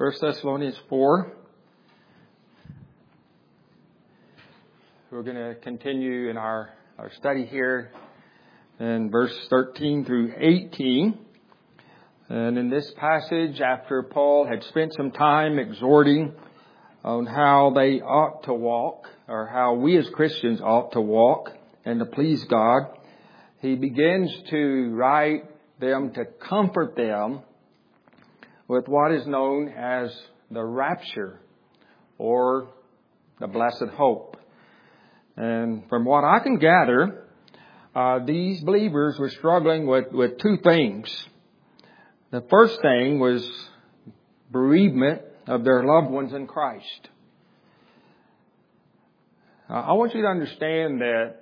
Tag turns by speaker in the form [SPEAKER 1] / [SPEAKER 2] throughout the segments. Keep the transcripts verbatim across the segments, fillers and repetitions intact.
[SPEAKER 1] First Thessalonians four. We're going to continue in our, our study here in verse thirteen through eighteen. And in this passage, after Paul had spent some time exhorting on how they ought to walk, or how we as Christians ought to walk and to please God, he begins to write them to comfort them with what is known as the rapture, or the blessed hope. And from what I can gather, uh, these believers were struggling with, with two things. The first thing was bereavement of their loved ones in Christ. Uh, I want you to understand that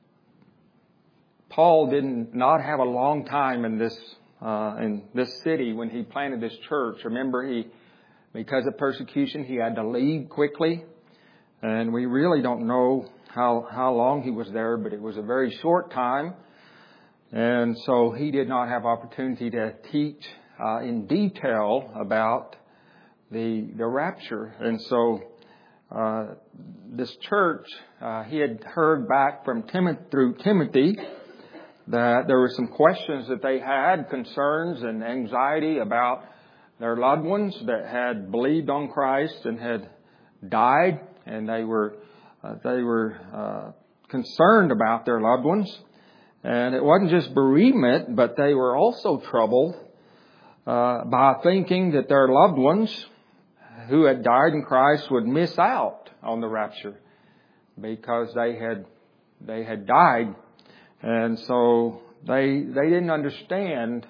[SPEAKER 1] Paul did not have a long time in this uh, in this city when he planted this church. Remember, he because of persecution, he had to leave quickly, and we really don't know how how long he was there, but it was a very short time, and so he did not have opportunity to teach uh, in detail about the the rapture. And so uh, this church, uh, he had heard back from Timothy through Timothy that there were some questions that they had, concerns and anxiety about their loved ones that had believed on Christ and had died, and they were uh, they were uh, concerned about their loved ones. And it wasn't just bereavement, but they were also troubled uh, by thinking that their loved ones who had died in Christ would miss out on the rapture because they had they had died. And so they they didn't understand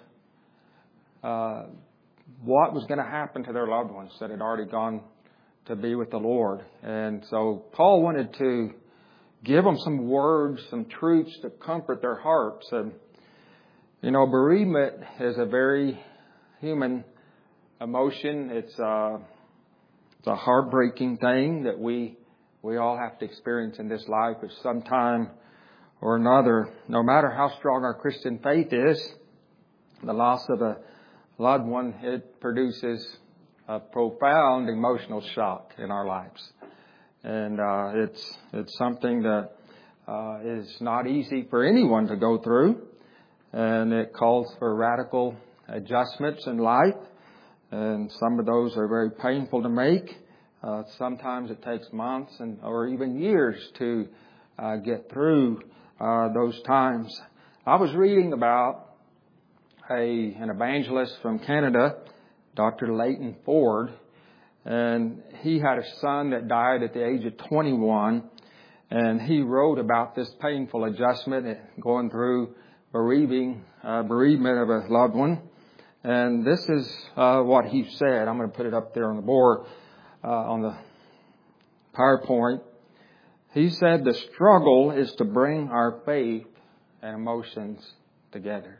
[SPEAKER 1] uh, what was going to happen to their loved ones that had already gone to be with the Lord. And so Paul wanted to give them some words, some truths to comfort their hearts. And, you know, bereavement is a very human emotion. It's a, it's a heartbreaking thing that we we all have to experience in this life at some time or another. No matter how strong our Christian faith is, the loss of a loved one, it produces a profound emotional shock in our lives. And uh, it's it's something that uh, is not easy for anyone to go through. And it calls for radical adjustments in life. And some of those are very painful to make. Uh, sometimes it takes months and or even years to uh, get through Uh, those times. I was reading about a an evangelist from Canada, Doctor Leighton Ford, and he had a son that died at the age of twenty-one, and he wrote about this painful adjustment, going through bereaving uh, bereavement of a loved one. And this is uh, what he said. I'm going to put it up there on the board uh, on the PowerPoint. He said, the struggle is to bring our faith and emotions together.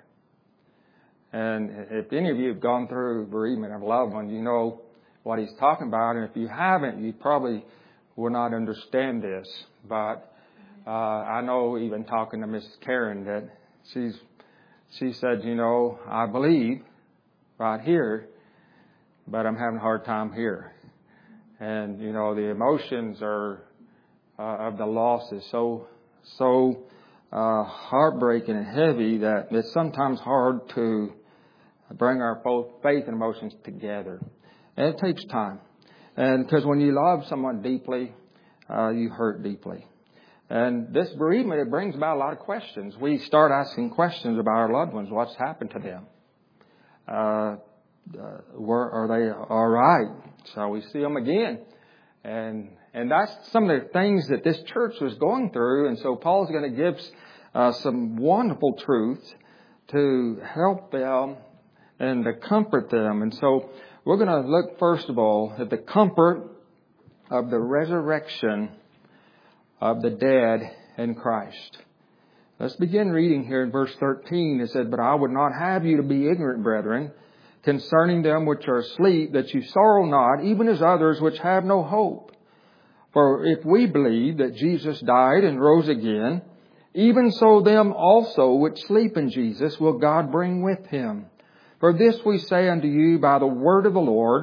[SPEAKER 1] And if any of you have gone through bereavement of a loved one, you know what he's talking about. And if you haven't, you probably will not understand this. But uh, I know, even talking to Miss Karen, that she's she said, you know, I believe right here, but I'm having a hard time here. And, you know, the emotions are Uh, of the loss is so so uh, heartbreaking and heavy that it's sometimes hard to bring our both faith and emotions together, and it takes time. And because when you love someone deeply, uh, you hurt deeply. And this bereavement, it brings about a lot of questions. We start asking questions about our loved ones. What's happened to them? Uh, uh, were, are they all right? Shall we see them again? And And that's some of the things that this church was going through. And so Paul's going to give uh, some wonderful truths to help them and to comfort them. And so we're going to look, first of all, at the comfort of the resurrection of the dead in Christ. Let's begin reading here in verse thirteen. It said, but I would not have you to be ignorant, brethren, concerning them which are asleep, that you sorrow not, even as others which have no hope. For if we believe that Jesus died and rose again, even so them also which sleep in Jesus will God bring with him. For this we say unto you by the word of the Lord,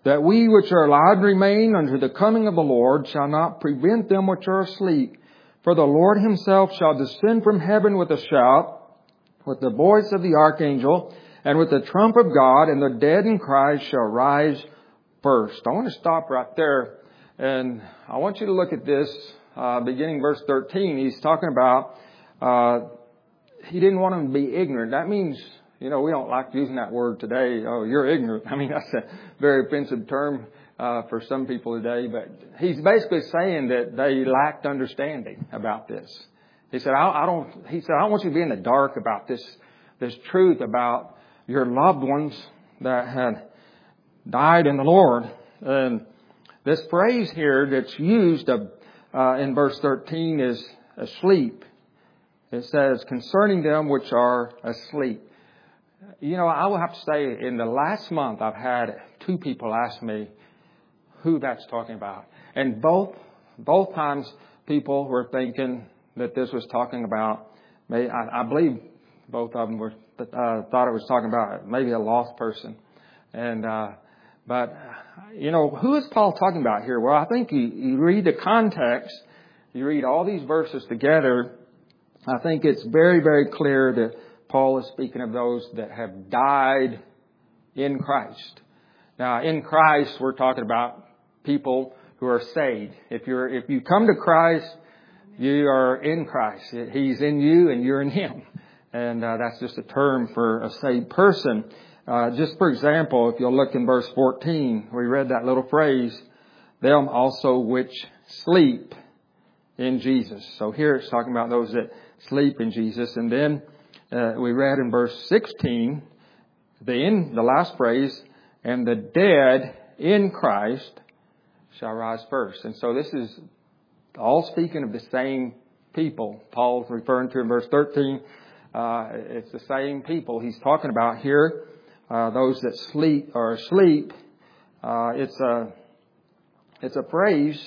[SPEAKER 1] that we which are alive remain unto the coming of the Lord shall not prevent them which are asleep. For the Lord himself shall descend from heaven with a shout, with the voice of the archangel, and with the trump of God, and the dead in Christ shall rise first. I want to stop right there, and I want you to look at this, uh, beginning verse thirteen. He's talking about, uh, he didn't want them to be ignorant. That means, you know, we don't like using that word today. Oh, you're ignorant. I mean, that's a very offensive term uh, for some people today. But he's basically saying that they lacked understanding about this. He said, I, I don't. He said, I don't want you to be in the dark about this this truth about your loved ones that had died in the Lord. And this phrase here that's used uh, in verse thirteen is asleep. It says, concerning them which are asleep. You know, I will have to say, in the last month, I've had two people ask me who that's talking about. And both both times people were thinking that this was talking about, I, I believe both of them were uh, thought it was talking about maybe a lost person. And uh, but, you know, who is Paul talking about here? Well, I think you, you read the context, you read all these verses together, I think it's very, very clear that Paul is speaking of those that have died in Christ. Now, in Christ, we're talking about people who are saved. If you're, if you come to Christ, you are in Christ. He's in you and you're in Him. And uh, that's just a term for a saved person. Uh, just for example, if you'll look in verse fourteen, we read that little phrase, them also which sleep in Jesus. So here it's talking about those that sleep in Jesus. And then Uh, we read in verse sixteen, the in, the last phrase, and the dead in Christ shall rise first. And so this is all speaking of the same people. Paul's referring to in verse thirteen. Uh, it's the same people he's talking about here. Uh, those that sleep or asleep. Uh, it's a it's a phrase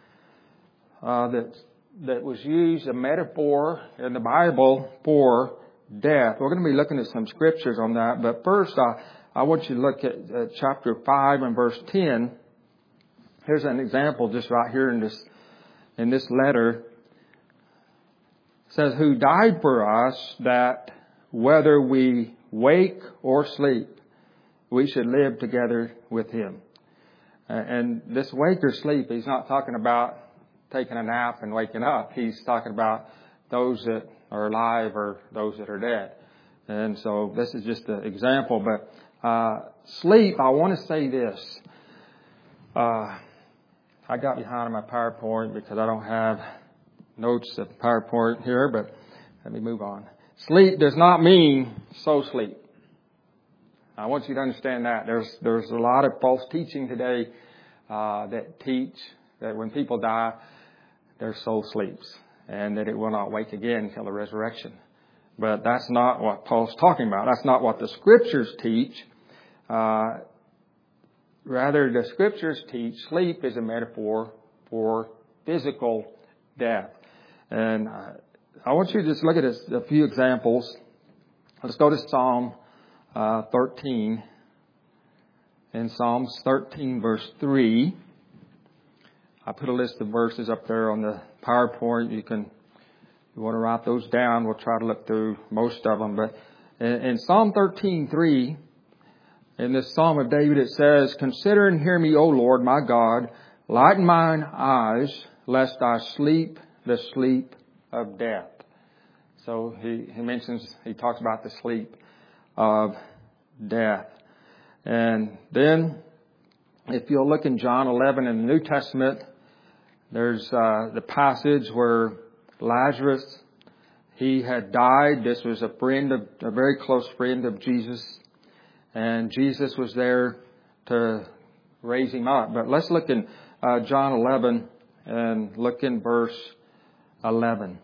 [SPEAKER 1] uh, that that was used, a metaphor in the Bible for death. We're going to be looking at some scriptures on that. But first, I, I want you to look at uh, chapter five and verse ten. Here's an example just right here in this in this letter. It says, who died for us that whether we wake or sleep, we should live together with Him. Uh, and this wake or sleep, he's not talking about taking a nap and waking up. He's talking about those that are alive or those that are dead. And so this is just an example. But uh, sleep, I want to say this. Uh, I got behind on my PowerPoint because I don't have notes of PowerPoint here, but let me move on. Sleep does not mean so sleep. I want you to understand that. There's there's a lot of false teaching today uh, that teach that when people die, their soul sleeps, and that it will not wake again until the resurrection. But that's not what Paul's talking about. That's not what the Scriptures teach. Uh, rather, the Scriptures teach sleep is a metaphor for physical death. And uh, I want you to just look at a, a few examples. Let's go to Psalm uh, thirteen. In Psalms thirteen, verse three. I put a list of verses up there on the PowerPoint. You can, if you want to write those down, we'll try to look through most of them. But in, in Psalm thirteen, three, in this Psalm of David, it says, consider and hear me, O Lord, my God. Lighten mine eyes, lest I sleep the sleep of death. So he, he mentions, he talks about the sleep of death. And then, if you'll look in John eleven in the New Testament, there's uh, the passage where Lazarus, he had died. This was a friend of, a very close friend of Jesus. And Jesus was there to raise him up. But let's look in uh, John eleven and look in verse eleven.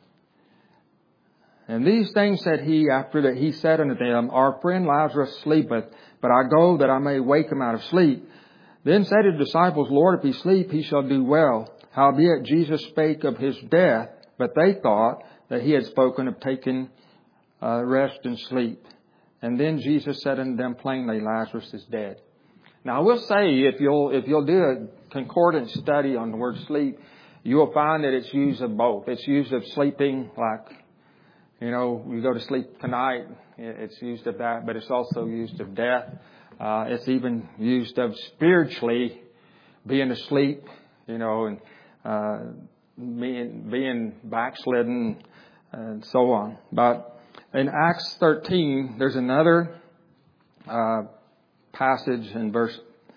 [SPEAKER 1] And these things said he, after that he said unto them, our friend Lazarus sleepeth, but I go that I may wake him out of sleep. Then said his disciples, Lord, if he sleep, he shall do well. Howbeit Jesus spake of his death, but they thought that he had spoken of taking uh, rest and sleep. And then Jesus said unto them plainly, Lazarus is dead. Now, I will say, if you'll if you'll do a concordant study on the word sleep, you will find that it's used of both. It's used of sleeping, like, you know, you go to sleep tonight. It's used of that, but it's also used of death. Uh, it's even used of spiritually being asleep, you know, and uh, being being backslidden and so on. But in Acts thirteen, there's another uh, passage in verse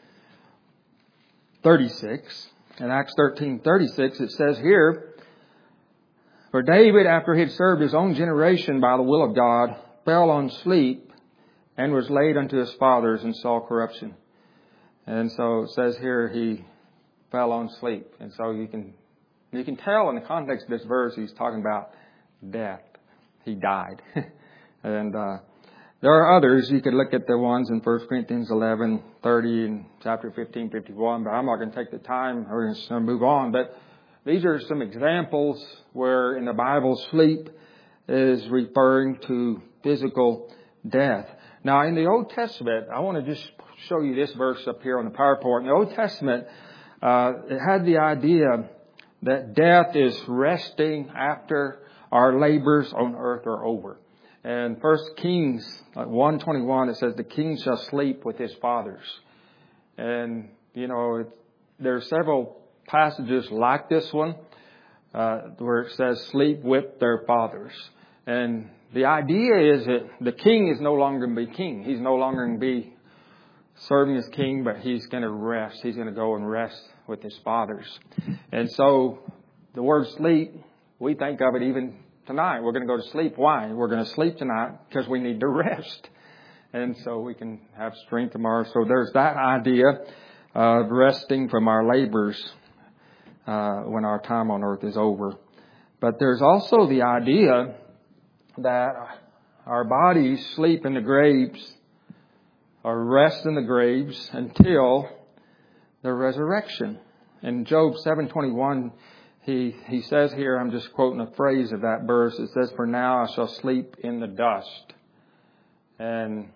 [SPEAKER 1] thirty-six. In Acts thirteen thirty-six, it says here, "For David, after he had served his own generation by the will of God, fell on sleep and was laid unto his fathers and saw corruption." And so it says here he fell on sleep. And so you can you can tell in the context of this verse he's talking about death. He died. and uh, there are others. You could look at the ones in First Corinthians eleven thirty and chapter fifteen fifty-one, but I'm not going to take the time. We're going to move on. But these are some examples where in the Bible sleep is referring to physical death. Now, in the Old Testament, I want to just show you this verse up here on the PowerPoint. In the Old Testament, uh, it had the idea that death is resting after our labors on earth are over. And First Kings one twenty-one, it says, "The king shall sleep with his fathers." And, you know, it, there are several passages like this one uh, where it says, "Sleep with their fathers." And the idea is that the king is no longer going to be king. He's no longer going to be serving as king, but he's going to rest. He's going to go and rest with his fathers. And so the word sleep, we think of it even tonight. We're going to go to sleep. Why? We're going to sleep tonight because we need to rest. And so we can have strength tomorrow. So there's that idea of resting from our labors uh, when our time on earth is over. But there's also the idea that our bodies sleep in the graves or rest in the graves until the resurrection. In Job seven twenty-one, he, he says here, I'm just quoting a phrase of that verse. It says, "For now I shall sleep in the dust." And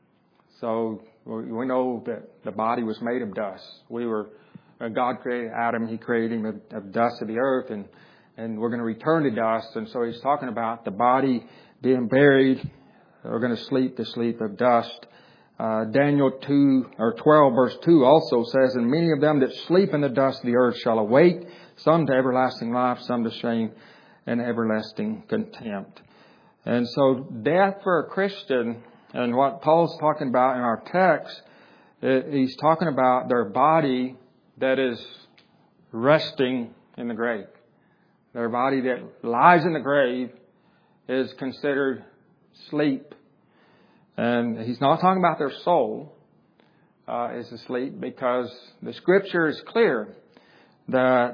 [SPEAKER 1] so we know that the body was made of dust. We were, God created Adam, He created him of, of dust of the earth, and And we're going to return to dust. And so he's talking about the body being buried. We're going to sleep the sleep of dust. Uh, Daniel two or twelve verse two also says, "And many of them that sleep in the dust of the earth shall awake, some to everlasting life, some to shame and everlasting contempt." And so death for a Christian, and what Paul's talking about in our text, he's talking about their body that is resting in the grave. Their body that lies in the grave is considered sleep. And he's not talking about their soul uh, is asleep, because the Scripture is clear that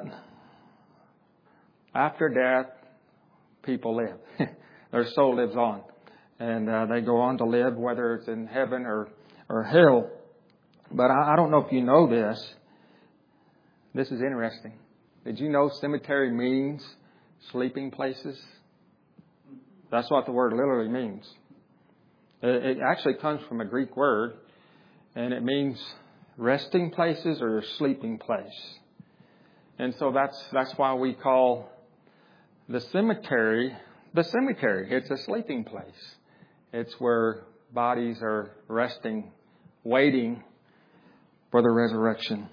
[SPEAKER 1] after death, people live. Their soul lives on. And uh, they go on to live, whether it's in heaven or, or hell. But I, I don't know if you know this. This is interesting. Did you know cemetery means sleeping places? That's what the word literally means. It actually comes from a Greek word, and it means resting places or sleeping place. And so that's that's why we call the cemetery the cemetery. It's a sleeping place. It's where bodies are resting, waiting for the resurrection.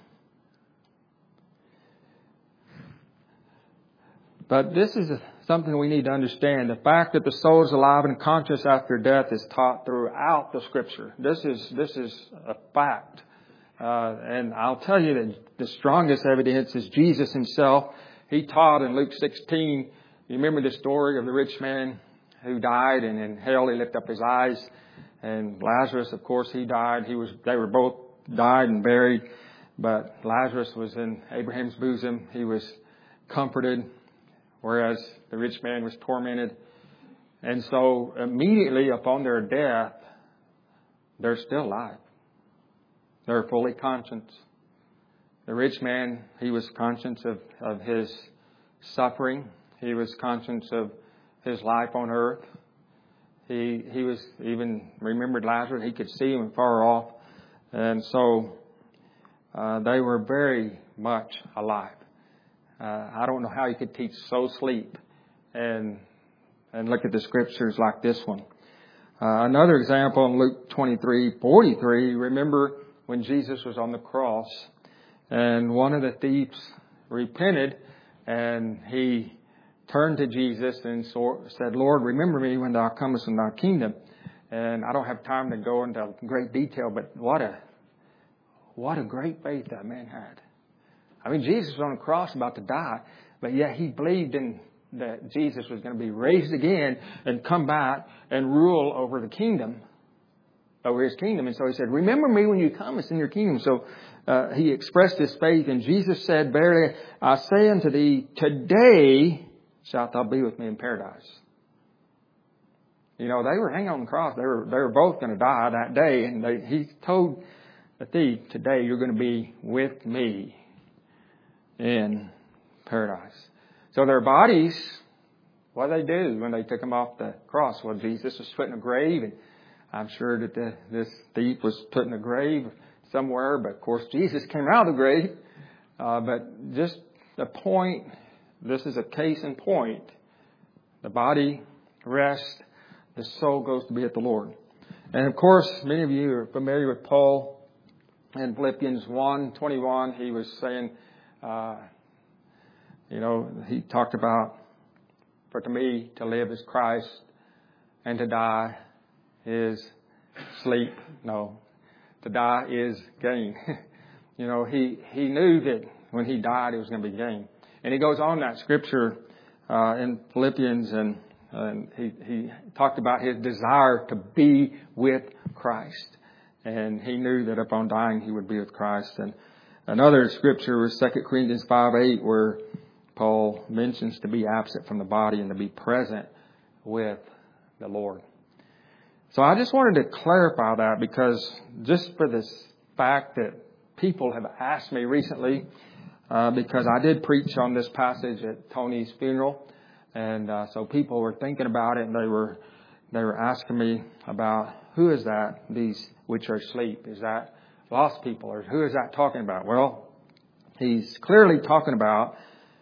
[SPEAKER 1] But this is something we need to understand. The fact that the soul is alive and conscious after death is taught throughout the Scripture. This is this is a fact. Uh, and I'll tell you that the strongest evidence is Jesus Himself. He taught in Luke sixteen. You remember the story of the rich man who died, and in hell he lifted up his eyes. And Lazarus, of course, he died. He was. They were both died and buried. But Lazarus was in Abraham's bosom. He was comforted, whereas the rich man was tormented. And so immediately upon their death, they're still alive. They're fully conscious. The rich man, he was conscious of, of his suffering. He was conscious of his life on earth. He he was even remembered Lazarus. He could see him far off. And so uh, they were very much alive. Uh, I don't know how you could teach so sleep and and look at the scriptures like this one. Uh, another example in Luke twenty-three forty-three, remember when Jesus was on the cross and one of the thieves repented and he turned to Jesus and so, said, Lord, remember me when thou comest in thy kingdom. And I don't have time to go into great detail, but what a what a great faith that man had. I mean, Jesus was on the cross about to die, but yet he believed in that Jesus was going to be raised again and come back and rule over the kingdom, over his kingdom. And so he said, remember me when you come, it's in your kingdom. So uh, he expressed his faith, and Jesus said, verily, I say unto thee, today shalt thou be with me in paradise. You know, they were hanging on the cross. They were, they were both going to die that day. And they, he told the thief, today you're going to be with me in paradise. So their bodies, what did they do when they took them off the cross? Well, Jesus was put in a grave, and I'm sure that the, this thief was put in a grave somewhere. But of course, Jesus came out of the grave. Uh, but just the point, this is a case in point. The body rests, the soul goes to be at the Lord. And of course, many of you are familiar with Paul in Philippians one twenty-one. He was saying, uh, you know, he talked about, for to me to live is Christ and to die is sleep. No, to die is gain. You know, he, he knew that when he died, it was going to be gain. And he goes on that scripture uh, in Philippians, and, and he, he talked about his desire to be with Christ. And he knew that upon dying, he would be with Christ. And another scripture was Second Corinthians five eight, where Paul mentions to be absent from the body and to be present with the Lord. So I just wanted to clarify that, because just for this fact that people have asked me recently, uh, because I did preach on this passage at Tony's funeral. And uh, so people were thinking about it, and they were they were asking me about, who is that, these which are asleep? Is that lost people, or who is that talking about? Well, he's clearly talking about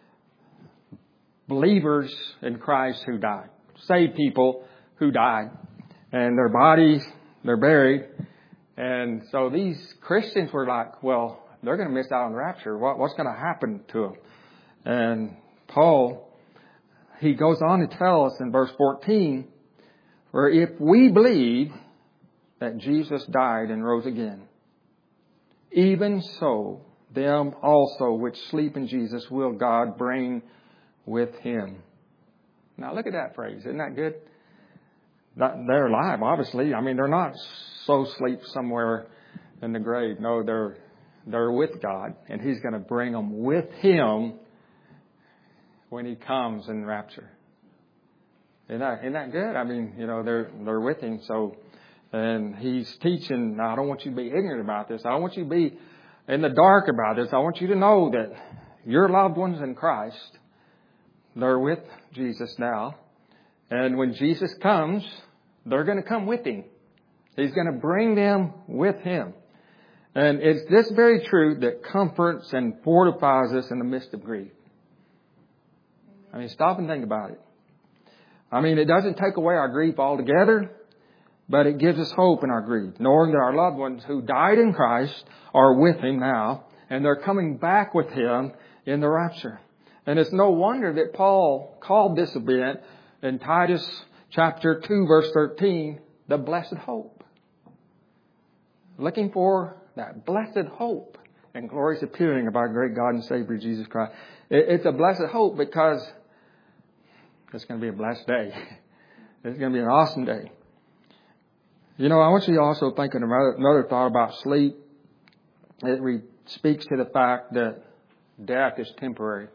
[SPEAKER 1] believers in Christ who died, saved people who died, and their bodies, they're buried. And so these Christians were like, well, they're going to miss out on the rapture. What, what's going to happen to them? And Paul, he goes on to tell us in verse fourteen, where if we believe that Jesus died and rose again, even so, them also which sleep in Jesus will God bring with him. Now look at that phrase. Isn't that good? They're alive, obviously. I mean, they're not so asleep somewhere in the grave. No, they're they're with God, and he's going to bring them with him when he comes in rapture. Isn't that, isn't that good? I mean, you know, they're they're with him. So, and he's teaching. Now, I don't want you to be ignorant about this. I don't want you to be in the dark about this. I want you to know that your loved ones in Christ, they're with Jesus now. And when Jesus comes, they're going to come with him. He's going to bring them with him. And it's this very truth that comforts and fortifies us in the midst of grief. I mean, stop and think about it. I mean, it doesn't take away our grief altogether, but it gives us hope in our grief, knowing that our loved ones who died in Christ are with him now, and they're coming back with him in the rapture. And it's no wonder that Paul called this event in Titus chapter two, verse thirteen, the blessed hope. Looking for that blessed hope and glorious appearing of our great God and Savior, Jesus Christ. It's a blessed hope because it's going to be a blessed day. It's going to be an awesome day. You know, I want you to also think of another thought about sleep. It re- speaks to the fact that death is temporary.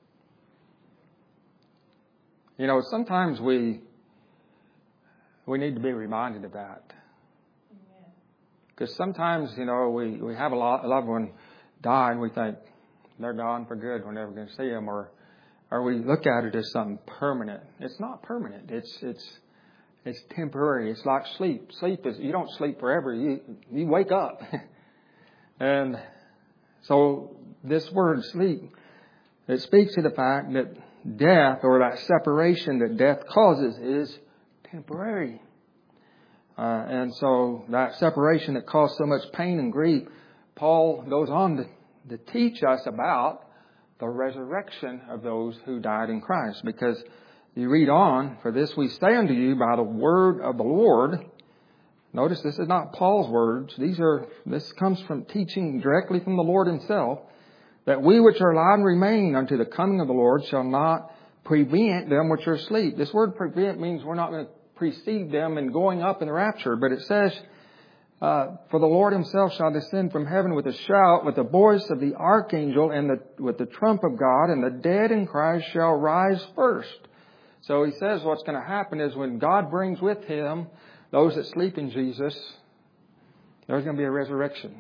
[SPEAKER 1] You know, sometimes we we need to be reminded of that. Because sometimes, you know, we, we have a, lot, a loved one die and we think they're gone for good. We're never going to see them. Or or we look at it as something permanent. It's not permanent. It's it's it's temporary. It's like sleep. Sleep is, you don't sleep forever. You you wake up. And So this word sleep, it speaks to the fact that death, or that separation that death causes, is temporary. Uh, and so that separation that caused so much pain and grief, Paul goes on to, to teach us about the resurrection of those who died in Christ. Because you read on, for this we say unto you by the word of the Lord. Notice this is not Paul's words. These are, this comes from teaching directly from the Lord himself. That we which are alive and remain unto the coming of the Lord shall not prevent them which are asleep. This word prevent means we're not going to precede them in going up in the rapture. But it says, uh, for the Lord himself shall descend from heaven with a shout, with the voice of the archangel, and the, with the trump of God, and the dead in Christ shall rise first. So he says what's going to happen is when God brings with him those that sleep in Jesus, there's going to be a resurrection.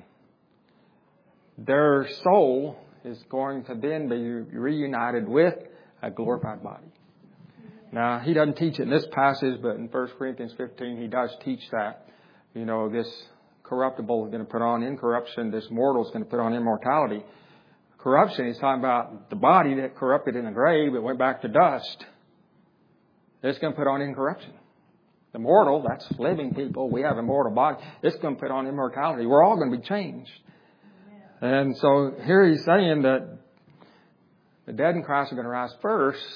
[SPEAKER 1] Their soul is going to then be reunited with a glorified body. Now, he doesn't teach it in this passage, but in First Corinthians fifteen, he does teach that. You know, this corruptible is going to put on incorruption. This mortal is going to put on immortality. Corruption, he's talking about the body that corrupted in the grave. It went back to dust. It's going to put on incorruption. The mortal, that's living people. We have a mortal body. It's going to put on immortality. We're all going to be changed. And so here he's saying that the dead in Christ are going to rise first.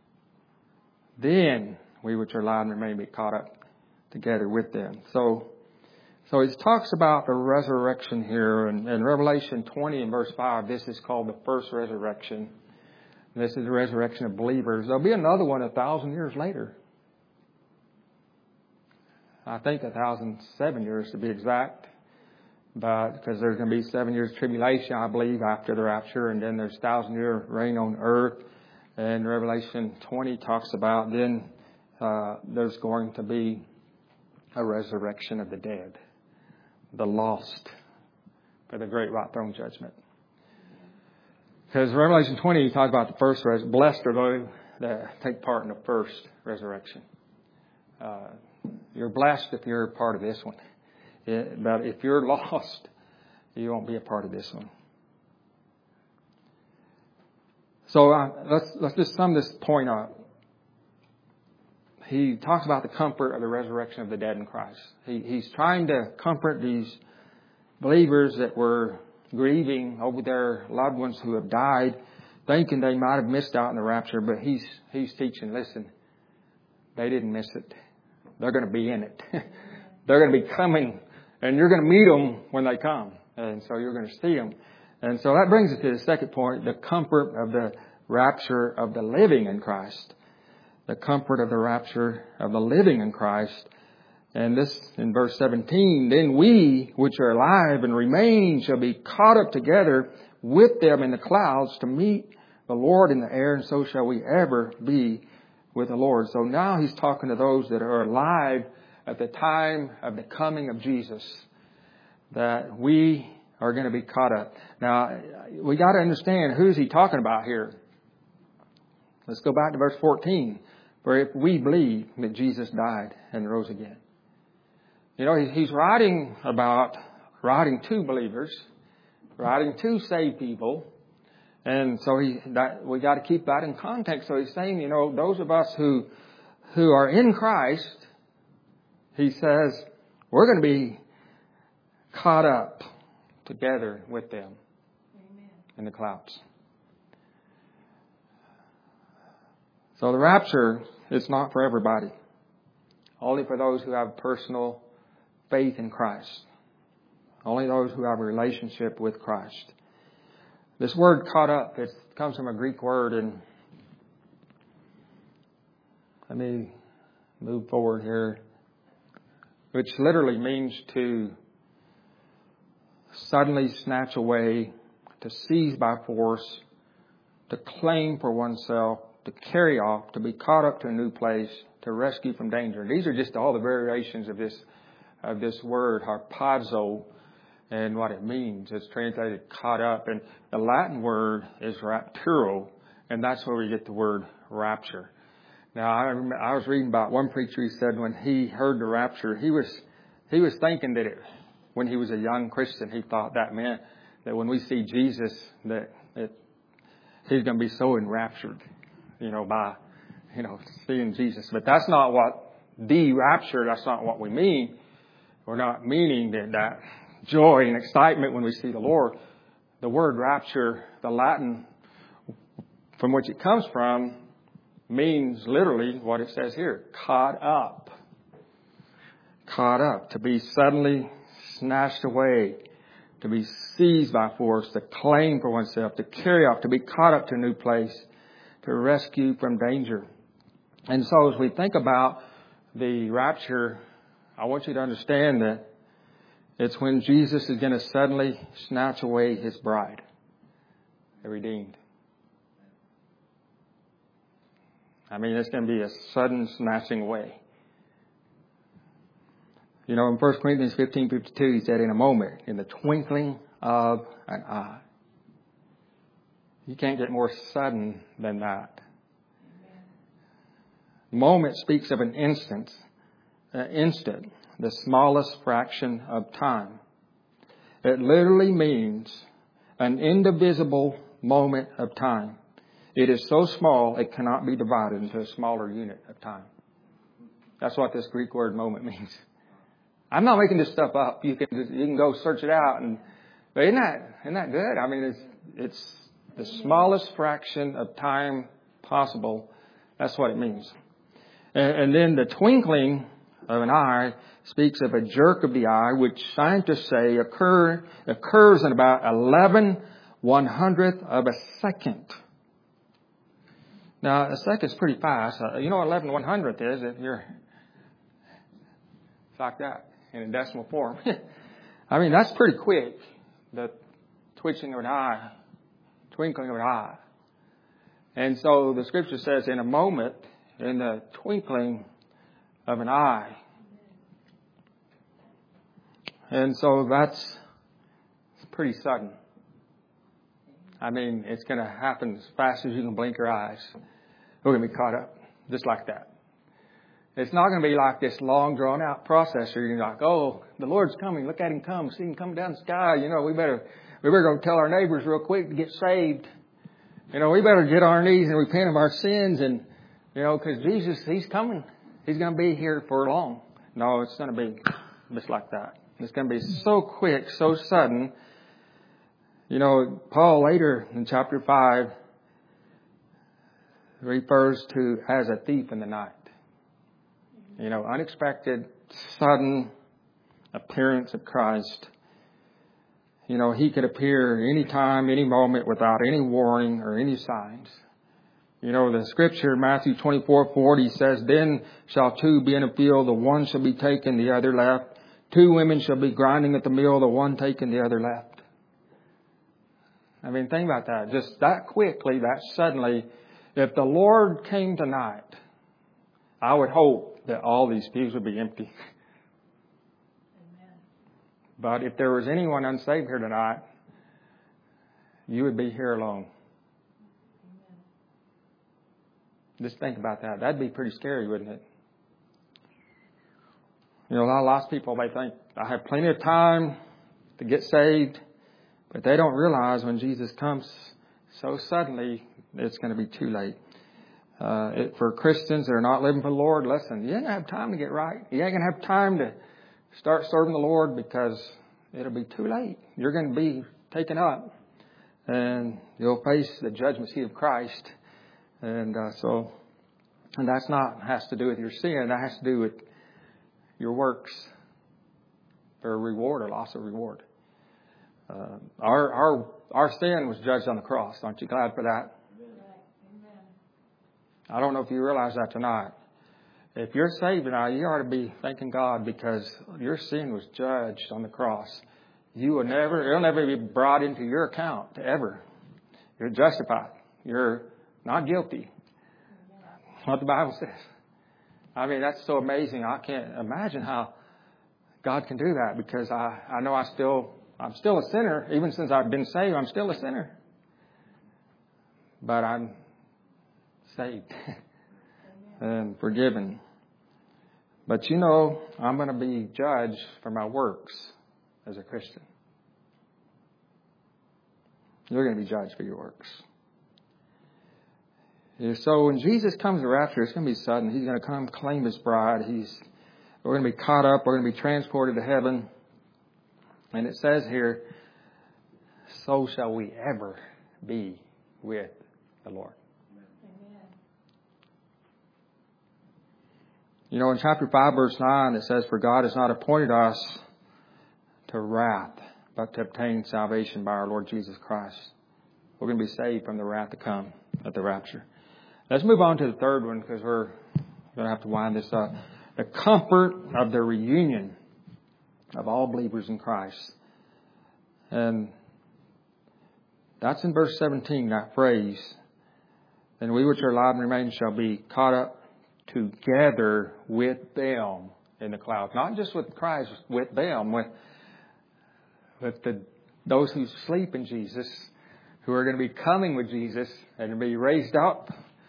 [SPEAKER 1] Then we which are alive and remain be caught up together with them. So, so he talks about the resurrection here. And in Revelation twenty and verse five, this is called the first resurrection. This is the resurrection of believers. There'll be another one a thousand years later. I think a thousand seven years to be exact. But because there's going to be seven years tribulation, I believe, after the rapture. And then there's thousand year reign on earth. And Revelation twenty talks about then uh, there's going to be a resurrection of the dead, the lost, for the great white throne judgment. Because Revelation twenty talks about the first resurrection. Blessed are those that take part in the first resurrection. Uh, you're blessed if you're a part of this one. It, but if you're lost, you won't be a part of this one. So uh, let's let's just sum this point up. He talks about the comfort of the resurrection of the dead in Christ. He, he's trying to comfort these believers that were grieving over their loved ones who have died, thinking they might have missed out on the rapture. But he's he's teaching, listen, they didn't miss it. They're going to be in it. They're going to be coming, and you're going to meet them when they come. And so you're going to see them. And so that brings us to the second point, the comfort of the rapture of the living in Christ. The comfort of the rapture of the living in Christ. And this in verse seventeen, then we which are alive and remain shall be caught up together with them in the clouds to meet the Lord in the air, and so shall we ever be with the Lord. So now he's talking to those that are alive at the time of the coming of Jesus, that we are going to be caught up. Now, we got to understand, who is he talking about here? Let's go back to verse fourteen. For if we believe that Jesus died and rose again. You know, he's writing about, writing to believers, writing to saved people. And so he, that, we got to keep that in context. So he's saying, you know, those of us who, who are in Christ, he says, we're going to be caught up together with them. Amen. In the clouds. So the rapture is not for everybody. Only for those who have personal faith in Christ. Only those who have a relationship with Christ. This word caught up, it comes from a Greek word, and let me move forward here, which literally means to suddenly snatch away, to seize by force, to claim for oneself, to carry off, to be caught up to a new place, to rescue from danger. These are just all the variations of this of this word, harpazo, and what it means. It's translated caught up. And the Latin word is rapturo, and that's where we get the word rapture. Now, I, remember, I was reading about one preacher, he said when he heard the rapture, he was he was thinking that it, when he was a young Christian, he thought that meant that when we see Jesus, that, that He's going to be so enraptured, you know, by, you know, seeing Jesus. But that's not what the rapture, that's not what we mean. We're not meaning that, that joy and excitement when we see the Lord. The word rapture, the Latin from which it comes from, means literally what it says here, caught up. Caught up, to be suddenly snatched away, to be seized by force, to claim for oneself, to carry off, to be caught up to a new place, to rescue from danger. And so as we think about the rapture, I want you to understand that it's when Jesus is going to suddenly snatch away His bride, the redeemed. I mean, it's going to be a sudden snatching away. You know, in First Corinthians fifteen fifty-two, he said, in a moment, in the twinkling of an eye. You can't get more sudden than that. Moment speaks of an instant, an instant, the smallest fraction of time. It literally means an indivisible moment of time. It is so small, it cannot be divided into a smaller unit of time. That's what this Greek word moment means. I'm not making this stuff up. You can you can go search it out. And but isn't that isn't that good? I mean, it's it's the smallest fraction of time possible. That's what it means. And, and then the twinkling of an eye speaks of a jerk of the eye, which scientists say occur occurs in about eleven one hundredth of a second. Now, a second's pretty fast. Uh, you know what eleven one hundredth is? If you're it's like that. In a decimal form. I mean, that's pretty quick. The twitching of an eye, twinkling of an eye. And so the scripture says in a moment, in the twinkling of an eye. And so that's pretty sudden. I mean, it's going to happen as fast as you can blink your eyes. We're going to be caught up just like that. It's not going to be like this long, drawn-out process where you're like, oh, the Lord's coming. Look at Him come. See Him come down the sky. You know, we better we better go tell our neighbors real quick to get saved. You know, we better get on our knees and repent of our sins. And, you know, because Jesus, He's coming. He's going to be here for long. No, it's going to be just like that. It's going to be so quick, so sudden. You know, Paul later in chapter five refers to as a thief in the night. You know, unexpected, sudden appearance of Christ. You know, He could appear any time, any moment without any warning or any signs. You know, the scripture, Matthew twenty-four forty says, then shall two be in a field, the one shall be taken, the other left. Two women shall be grinding at the mill, the one taken, the other left. I mean, think about that. Just that quickly, that suddenly, if the Lord came tonight, I would hope that all these pews would be empty. Amen. But if there was anyone unsaved here tonight, you would be here alone. Amen. Just think about that. That'd be pretty scary, wouldn't it? You know, a lot of people, they think, I have plenty of time to get saved, but they don't realize when Jesus comes so suddenly, it's going to be too late. Uh, it, for Christians that are not living for the Lord, listen, you ain't going to have time to get right. You ain't going to have time to start serving the Lord because it'll be too late. You're going to be taken up and you'll face the judgment seat of Christ. And uh, so, and that's not, has to do with your sin. That has to do with your works for a reward or loss of reward. Uh, our, our, our sin was judged on the cross. Aren't you glad for that? I don't know if you realize that tonight. If you're saved tonight, you ought to be thanking God because your sin was judged on the cross. You will never, it'll never be brought into your account ever. You're justified. You're not guilty. That's what the Bible says. I mean, that's so amazing. I can't imagine how God can do that because I, I know I still, I'm still a sinner. Even since I've been saved, I'm still a sinner. But I'm saved and forgiven. But you know, I'm going to be judged for my works as a Christian. You're going to be judged for your works. So when Jesus comes to rapture, it's going to be sudden. He's going to come claim His bride. He's, we're going to be caught up. We're going to be transported to heaven. And it says here, so shall we ever be with the Lord. Amen. You know, in chapter five, verse nine, it says, for God has not appointed us to wrath, but to obtain salvation by our Lord Jesus Christ. We're going to be saved from the wrath to come at the rapture. Let's move on to the third one, because we're going to have to wind this up. The comfort of the reunion of all believers in Christ. And that's in verse seventeen, that phrase. And we which are alive and remain shall be caught up together with them in the clouds. Not just with Christ, with them, with, with the, those who sleep in Jesus, who are going to be coming with Jesus and to be raised up,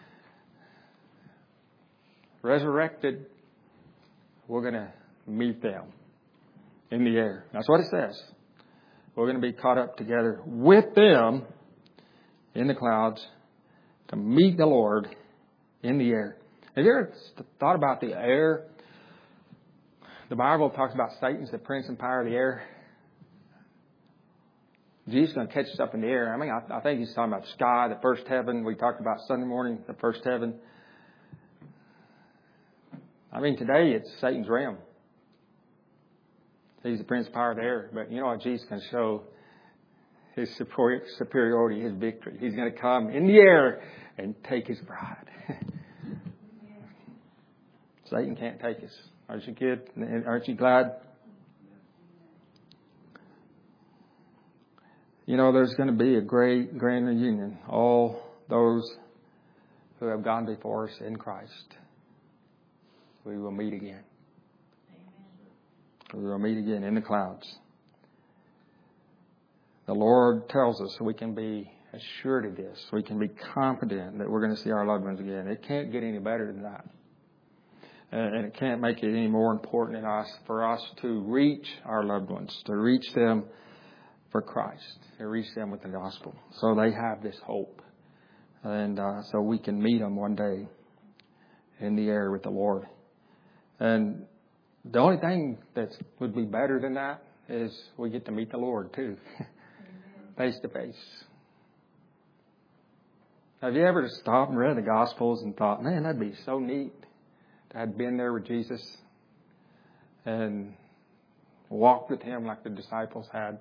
[SPEAKER 1] resurrected. We're going to meet them in the air. That's what it says. We're going to be caught up together with them in the clouds to meet the Lord in the air. Have you ever thought about the air? The Bible talks about Satan's the prince and power of the air. Jesus is going to catch us up in the air. I mean, I, I think he's talking about the sky, the first heaven. We talked about Sunday morning, the first heaven. I mean, today it's Satan's realm. He's the prince of power of the air. But you know what? Jesus can show His superiority, His victory. He's going to come in the air and take His bride. Satan can't take us. Aren't you good? Aren't you glad? You know, there's going to be a great grand reunion. All those who have gone before us in Christ. We will meet again. Amen. We will meet again in the clouds. The Lord tells us we can be assured of this. We can be confident that we're going to see our loved ones again. It can't get any better than that. And it can't make it any more important in us for us to reach our loved ones, to reach them for Christ, to reach them with the gospel. So they have this hope. And uh, so we can meet them one day in the air with the Lord. And the only thing that would be better than that is we get to meet the Lord too, face to face. Have you ever stopped and read the Gospels and thought, man, that'd be so neat to have been there with Jesus and walked with Him like the disciples had?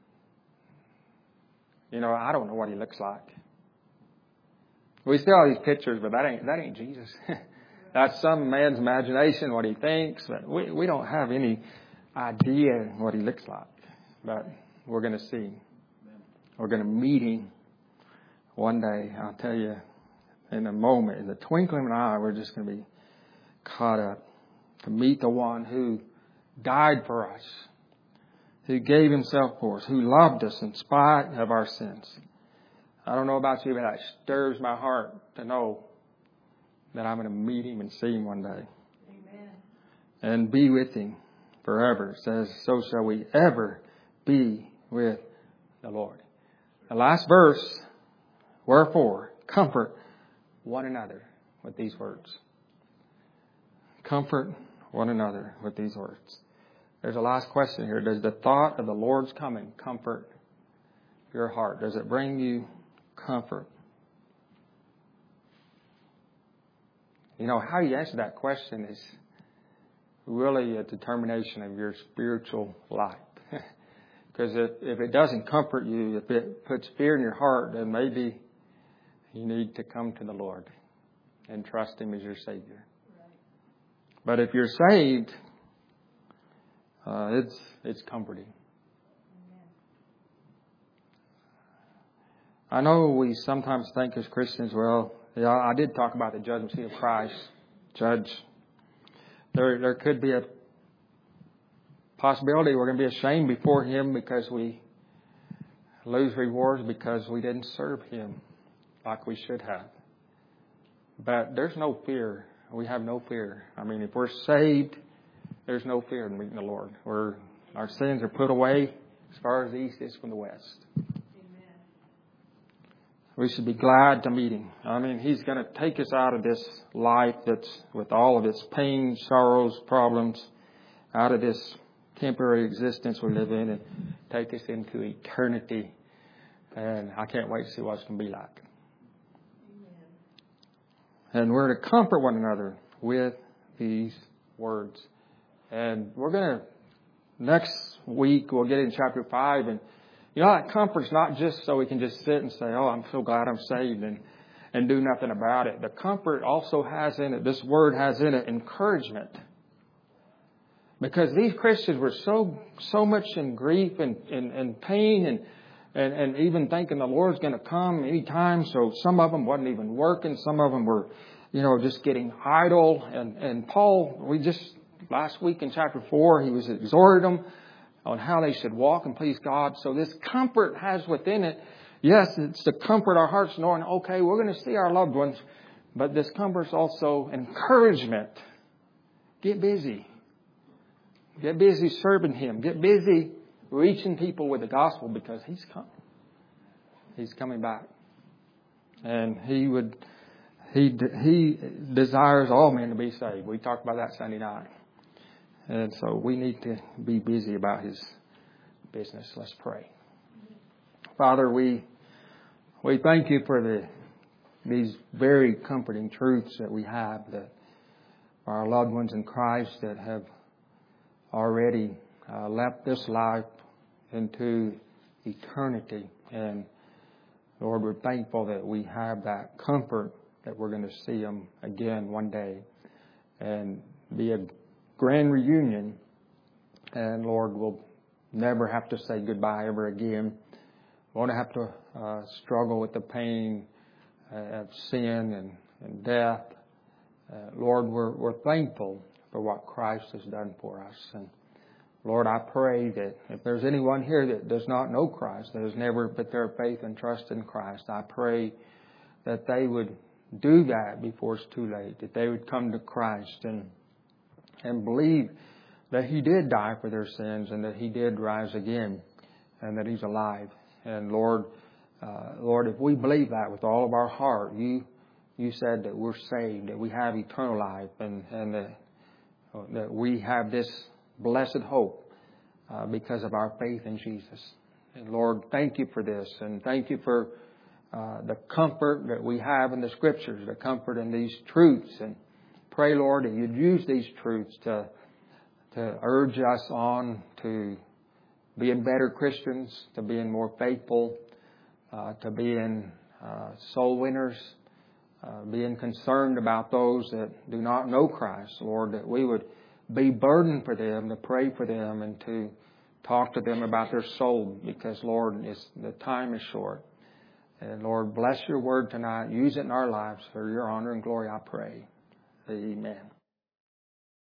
[SPEAKER 1] You know, I don't know what He looks like. We see all these pictures, but that ain't that ain't Jesus. That's some man's imagination, what he thinks. But we, we don't have any idea what He looks like. But we're going to see. We're going to meet Him one day. I'll tell you, in a moment, in the twinkling of an eye, we're just going to be caught up to meet the one who died for us, who gave Himself for us, who loved us in spite of our sins. I don't know about you, but that stirs my heart to know that I'm going to meet Him and see Him one day. Amen. And be with Him forever. It says, so shall we ever be with the Lord. The last verse, wherefore, comfort one another with these words. Comfort one another with these words. There's a last question here. Does the thought of the Lord's coming comfort your heart? Does it bring you comfort? You know, how you answer that question is really a determination of your spiritual life. Because if, if it doesn't comfort you, if it puts fear in your heart, then maybe you need to come to the Lord and trust Him as your Savior. Right. But if you're saved, uh, it's it's comforting. Amen. I know we sometimes think as Christians, well, yeah, I did talk about the judgment seat of Christ. Judge, there there could be a possibility we're going to be ashamed before Him because we lose rewards because we didn't serve Him like we should have. But there's no fear. We have no fear. I mean, if we're saved, there's no fear in meeting the Lord. We're, our sins are put away as far as the east is from the west. Amen. We should be glad to meet Him. I mean, He's going to take us out of this life that's with all of its pain, sorrows, problems, out of this temporary existence we live in and take us into eternity. And I can't wait to see what it's going to be like. And we're to comfort one another with these words. And we're going to, next week, we'll get in chapter five. And, you know, that comfort's not just so we can just sit and say, oh, I'm so glad I'm saved and, and do nothing about it. The comfort also has in it, this word has in it encouragement. Because these Christians were so so much in grief and, and, and pain and, and, and even thinking the Lord's going to come anytime. So some of them wasn't even working. Some of them were, you know, just getting idle. And, and Paul, we just, last week in chapter four, he was exhorting them on how they should walk and please God. So this comfort has within it, yes, it's to comfort our hearts knowing, okay, we're going to see our loved ones. But this comfort is also encouragement. Get busy. Get busy serving Him. Get busy reaching people with the gospel because He's coming. He's coming back. And He would, He, He desires all men to be saved. We talked about that Sunday night. And so we need to be busy about His business. Let's pray. Father, we, we thank You for the, these very comforting truths that we have, that our loved ones in Christ that have already uh, left this life into eternity. And Lord, we're thankful that we have that comfort that we're going to see them again one day and be a grand reunion. And Lord, we'll never have to say goodbye ever again. We won't have to uh, struggle with the pain uh, of sin and, and death. Uh, Lord, we're, we're thankful for what Christ has done for us. And Lord, I pray that if there's anyone here that does not know Christ, that has never put their faith and trust in Christ, I pray that they would do that before it's too late, that they would come to Christ and and believe that He did die for their sins and that He did rise again and that He's alive. And Lord, uh, Lord, if we believe that with all of our heart, You You said that we're saved, that we have eternal life, and and that that we have this blessed hope uh, because of our faith in Jesus. And Lord, thank You for this, and thank You for uh, the comfort that we have in the Scriptures, the comfort in these truths. And pray, Lord, that You'd use these truths to to urge us on to being better Christians, to being more faithful, uh, to being uh, soul winners, Uh, being concerned about those that do not know Christ, Lord, that we would be burdened for them, to pray for them and to talk to them about their soul because, Lord, it's, the time is short. And, Lord, bless Your word tonight. Use it in our lives for Your honor and glory, I pray. Amen.